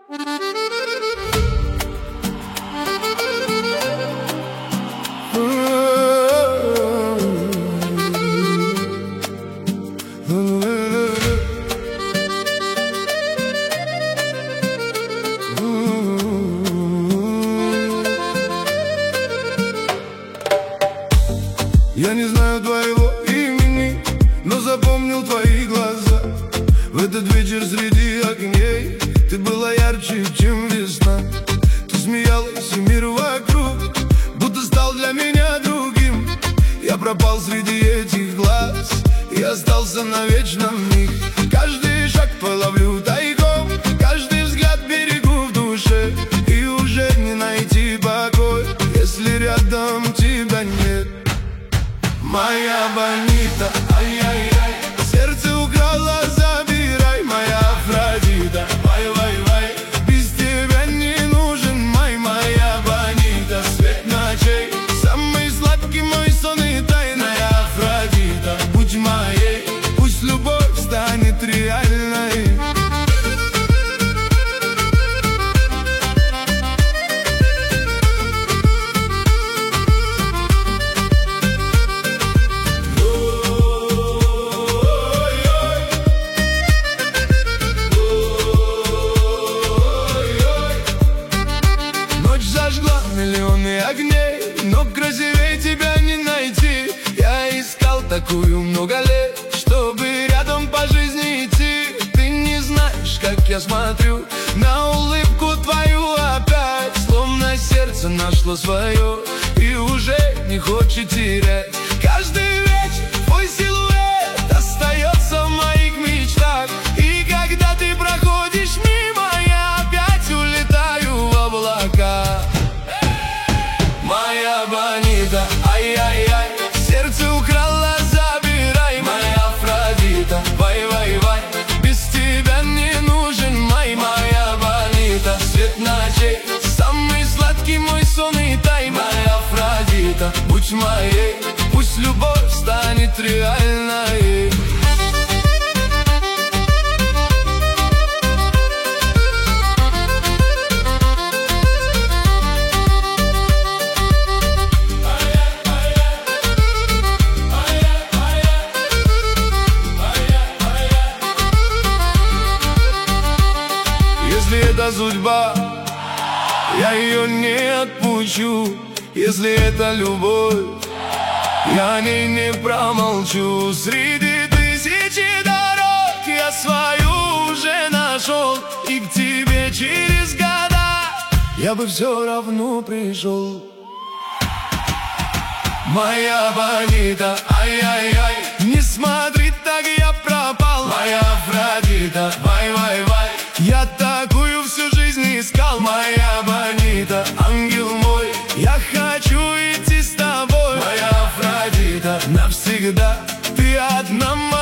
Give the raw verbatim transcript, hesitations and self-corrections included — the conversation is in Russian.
Я не знаю твоего имени, но запомнил твои глаза. В этот вечер среди огней ты была ярче, чем весна. Ты смеялась, и мир вокруг будто стал для меня другим. Я пропал среди этих глаз и остался навечно в них. Каждый шаг половлю тайком, каждый взгляд берегу в душе. И уже не найти покой, если рядом тебя нет. Моя Бонита, ай-яй-яй, сердце украла, забирай. Моя Афродита, вай-вай-вай, без тебя не нужен май. Моя Бонита, свет ночей, самый сладкий мой сон и тайная Афродита, будь моей, пусть любовь станет реальной. Миллионы огней, но красивее тебя не найти. Я искал такую много лет, чтобы рядом по жизни идти. Ты не знаешь, как я смотрю на улыбку твою опять, словно сердце нашло свое и уже не хочет терять. Каждый вечер твой силуэт остается в моих мечтах, и когда ты проходишь мимо, я опять улетаю в облака. Моя Бонита, ай-яй-яй, сердце украла, забирай. Моя Афродита, вай-вай-вай, без тебя не нужен май. Моя Бонита, свет ночей, самый сладкий мой сон и тай. Моя Афродита, будь моей, пусть любовь станет реальной. Если это судьба, я ее не отпущу. Если это любовь, я о ней не промолчу. Среди тысячи дорог я свою уже нашел, и к тебе через года я бы все равно пришел. Моя Бонита, ай-яй-яй, не смотри так, я пропал. Моя Афродита, вай-вай-вай, я такую всю жизнь искал. Моя Бонита, ангел мой, я хочу идти с тобой. Моя Афродита, навсегда ты одна моя.